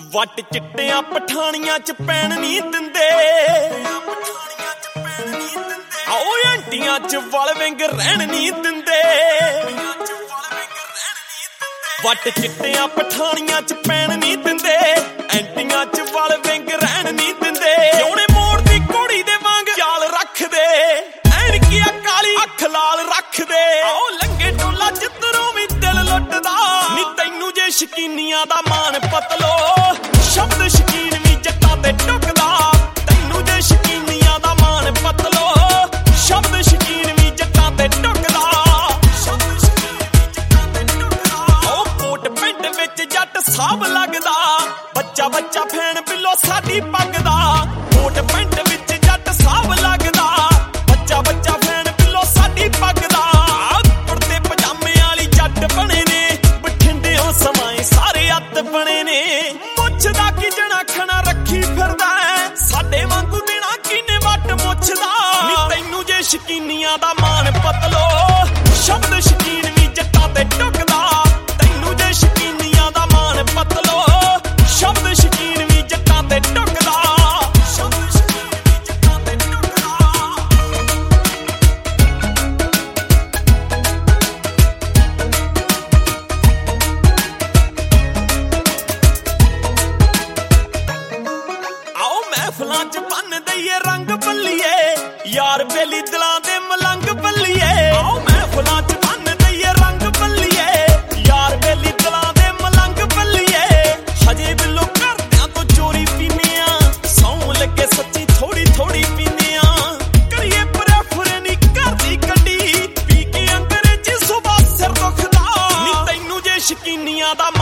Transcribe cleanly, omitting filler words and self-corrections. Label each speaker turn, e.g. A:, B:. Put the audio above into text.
A: ਵੱਟ ਚਿੱਟਿਆਂ ਪਠਾਣੀਆਂ ਚ ਪੈਣ ਨਹੀਂ ਦਿੰਦੇ, ਆਓ ਆਂਟੀਆਂ ਚ ਵਲ ਵਿੰਗ ਰਹਿਣ ਨਹੀਂ ਦਿੰਦੇ। ਵੱਟ ਚਿੱਟਿਆਂ ਪਠਾਣੀਆਂ ਚ ਪੈਣ ਨਹੀਂ ਦਿੰਦੇ, ਐਂਟੀਆਂ ਚ ਵਲ ਵਿੰਗ ਰਹਿਣ ਨਹੀਂ ਦਿੰਦੇ। ਸੋਹਣੇ ਮੋੜ ਦੀ ਕੁੜੀ ਦੇ ਵਾਂਗ ਚਾਲ ਰੱਖਦੇ, ਐਨਕੀਆਂ ਕਾਲੀ ਅੱਖ ਲਾਲ ਰੱਖਦੇ। ਆਓ ਲੰਗੇ ਟੋਲਾ ਜਿੱਧਰੋਂ ਵੀ ਦਿਲ ਲੁੱਟਦਾ, ਨੀ ਤੈਨੂੰ ਜੇ ਸ਼ਕੀਨੀਆਂ ਦਾ ਮਾਣ ਪਤਲੋ, ਸ਼ਬਦ ਸ਼ਕੀਨ ਵੀ ਜੱਟਾਂ ਤੇ ਟੁੱਕਦਾ। ਤੈਨੂੰ ਜੇ ਸ਼ਕੀਨੀਆਂ ਦਾ ਮਾਣ ਪਤਲੋ, ਸ਼ਬਦ ਸ਼ਕੀਨ ਵੀ ਜੱਟਾਂ ਤੇ ਟੁੱਕਦਾ। ਉਹ ਕੋਟ ਪਿੰਡ ਵਿੱਚ ਜੱਟ ਸਾਬ ਲੱਗਦਾ, ਬੱਚਾ ਬੱਚਾ ਫੈਣ ਬਿੱਲੋ ਸਾਡੀ ਪੱਗ ਦਾ। ਕੋਟ ਪਿੰਡ ਵਿੱਚ ਜੱਟ ਸਾਬ ਲੱਗਦਾ, ਬੱਚਾ ਬੱਚਾ ਫੈਣ ਬਿੱਲੋ ਸਾਡੀ ਪੱਗ ਦਾ। ਕੁੜਤੇ ਪਜਾਮੇ ਵਾਲੀ ਜੱਟ ਬਣੇ ਨੇ, ਬਠਿੰਡਿਓਂ ਸਮਾਏ ਸਾਰੇ ਅੱਤ ਬਣੇ ਨੇ। ਮੁੱਛ ਦਾ ਕੀ ਜਣਾ ਖਣਾ ਰੱਖੀ ਫਿਰਦਾ, ਸਾਡੇ ਵਾਂਗੂ ਦੇਣਾ ਕਿਨੇ ਵੱਟ ਮੁੱਛਦਾ। ਨੀ ਤੈਨੂੰ ਜੇ ਸ਼ਕੀਨੀਆਂ ਦਾ ਮਾਣ ਪਤਲੋ, ਸ਼ਬਦ ਸ਼ਕੀਨ ਵੀ ਜੱਟਾਂ ਤੇ ਟੁੱਕਦਾ। ਤੈਨੂੰ ਜੇ ਸ਼ਕੀਨੀਆਂ ਦਾ ਮਾਣ ਪਤਲੋ, ਸ਼ਬਦ ਸ਼ਕੀਨ ਵੀ ਜੱਟਾਂ ਤੇ ਟੁੱਕਦਾ। ਸ਼ਬਦ ਸ਼ਕੀਨ ਵੀ ਜੱਟਾਂ ਤੇ ਟੁੱਕਦਾ। ਆਓ ਮਹਿਫਲਾਂ ਚ ਬੰਨ ਦਈਏ ਰੰਗ ਬੱਲੀਏ, ਯਾਰ ਬੇਲੀ ਦਿਲਾਂ ਦੇ ਮਲੰਗ ਬੱਲੀਏ। ਆਓ ਮਹਿਫਲਾਂ ਚ ਬੰਨ ਦਈਏ ਰੰਗ ਬੱਲੀਏ, ਯਾਰ ਬੇਲੀ ਦਿਲਾਂ ਦੇ ਮਲੰਗ ਬੱਲੀਏ। ਹਜੇ ਬਿੱਲੋ ਘਰਦਿਆਂ ਤੋਂ ਚੋਰੀ ਪੀਨੇ ਆ, ਸੌਂ ਲੱਗੇ ਸੱਚੀ ਥੋੜੀ ਥੋੜੀ ਪੀਨੇ ਆ। ਕਰੀਏ ਪ੍ਰੈਫਰ ਨੀ ਕਰਦੀ ਗੱਡੀ, ਪੀ ਕੇ ਅੰਗਰੇਜ਼ੀ ਸੁਬਾ ਸਿਰ ਦੁਖਦਾ। ਨੀ ਤੈਨੂੰ ਜੇ ਸ਼ਕੀਨੀਆਂ ਦਾ